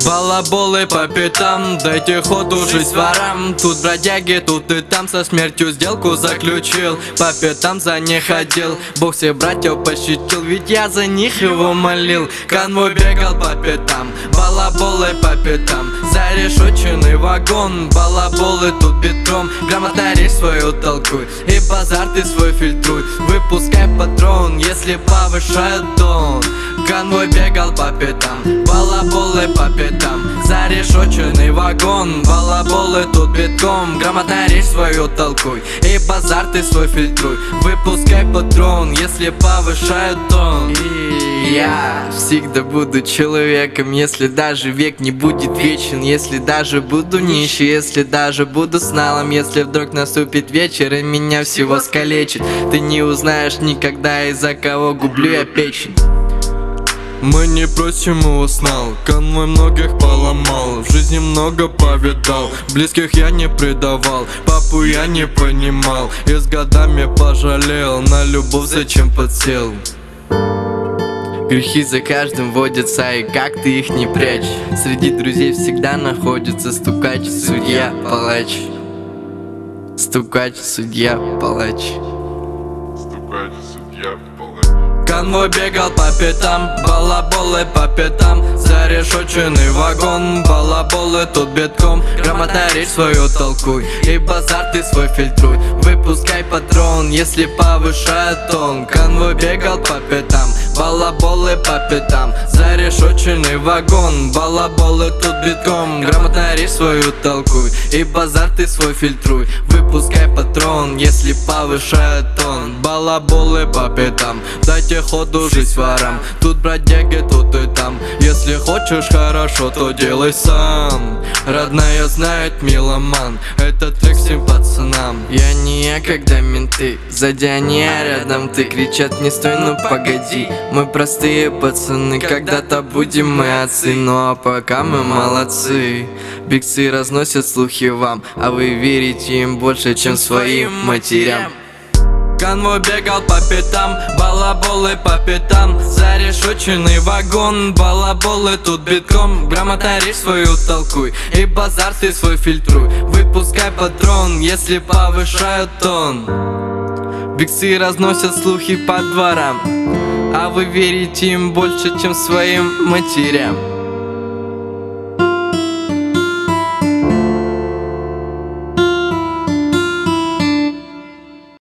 Балаболы по пятам, дайте ходу жизнь ворам. Тут бродяги, тут и там со смертью сделку заключил. По пятам за них ходил, Бог всех братьев пощадил, ведь я за них его молил. Конвой бегал по пятам, балаболы по пятам. Зарешоченный вагон, балаболы тут битком. Грамотно речь свою толкуй и базар ты свой фильтруй. Выпускай патрон, если повышает тон. Конвой бегал по пятам, балаболы по пятам. Зарешоченный вагон, балаболы тут битком. Грамотно речь свою толкуй и базар ты свой фильтруй. Выпускай патрон, если повышает тон. И я всегда буду человеком, если даже век не будет вечен. Если даже буду нищий, если даже буду с налом. Если вдруг наступит вечер и меня всего скалечит, ты не узнаешь никогда, из-за кого гублю я печень. Мы не просим его снал, конвой многих поломал. В жизни много повидал, близких я не предавал. Папу я не понимал и с годами пожалел. На любовь зачем подсел? Грехи за каждым водятся, и как ты их не прячь. Среди друзей всегда находится стукач, судья, палач. Стукач, судья, палач. Стукач, судья, палач. Конвой бегал по пятам, балаболы по пятам. Зарешоченный вагон, балаболы тут битком. Грамотно речь свою толкуй и базар ты свой фильтруй. Выпускай патрон, если повышает тон. Конвой бегал по пятам, балаболы по пятам. Зарешоченный вагон, балаболы тут битком. Грамотно речь свою толкуй и базар ты свой фильтруй. Выпускай патрон, если повышает тон. Балаболы по пятам, дайте ходу жизнь ворам. Тут бродяги, тут и там. Если хочешь хорошо, то делай сам. Родная знает меломан, этот трек всем пацанам. Я не я, когда менты сзади, они рядом. Ты кричат не стой, ну погоди. Мы простые пацаны, когда-то будем мы отцы. Ну а пока мы молодцы. Бигсы разносят слухи вам, а вы верите им больше, чем своим матерям. Конвой бегал по пятам, балаболы по пятам. Зарешоченный вагон, балаболы тут битком. Грамотно речь свою толкуй и базар ты свой фильтруй. Выпускай патрон, если повышают тон. Бигсы разносят слухи по дворам, а вы верите им больше, чем своим матерям.